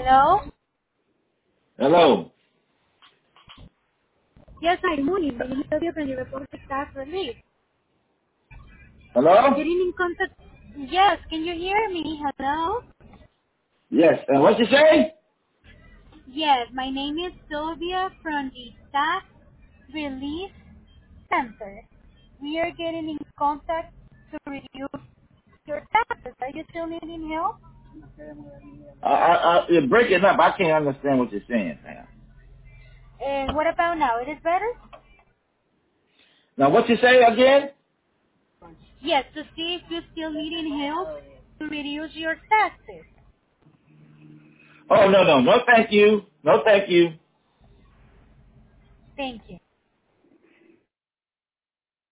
Hello? Hello. Yes, hi, morning. May I help you from the report to staff relief? Hello? Getting in contact. Yes, can you hear me? Hello? Yes. What you say? Yes, my name is Sylvia from the Staff Relief Center. We are getting in contact to review your taxes. Are you still needing help? You're breaking up. I can't understand what you're saying, Pam. And what about now? It is better? Now, what you say again? Yes, to see if you're still needing help to reduce your taxes. Oh, no, no. No, thank you. No, thank you. Thank you.